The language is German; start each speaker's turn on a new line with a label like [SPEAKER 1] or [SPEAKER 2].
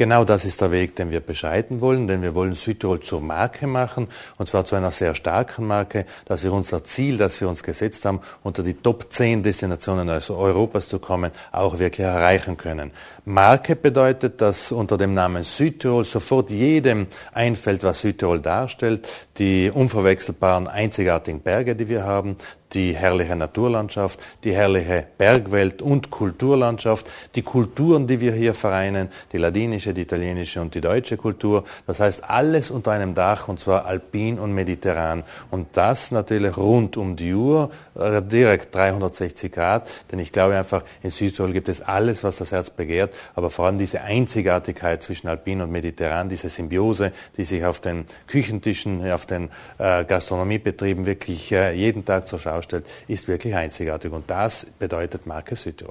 [SPEAKER 1] Genau das ist der Weg, den wir beschreiten wollen, denn wir wollen Südtirol zur Marke machen, und zwar zu einer sehr starken Marke, dass wir unser Ziel, das wir uns gesetzt haben, unter die Top 10 Destinationen Europas zu kommen, auch wirklich erreichen können. Marke bedeutet, dass unter dem Namen Südtirol sofort jedem einfällt, was Südtirol darstellt, die unverwechselbaren, einzigartigen Berge, die wir haben, die herrliche Naturlandschaft, die herrliche Bergwelt und Kulturlandschaft, die Kulturen, die wir hier vereinen, die ladinische, die italienische und die deutsche Kultur. Das heißt, alles unter einem Dach, und zwar alpin und mediterran. Und das natürlich rund um die Uhr, direkt 360 Grad, denn ich glaube einfach, in Südtirol gibt es alles, was das Herz begehrt, aber vor allem diese Einzigartigkeit zwischen alpin und mediterran, diese Symbiose, die sich auf den Küchentischen, auf den Gastronomiebetrieben wirklich jeden Tag zur Schau stellt, ist wirklich einzigartig. Und das bedeutet Marke Südtirol.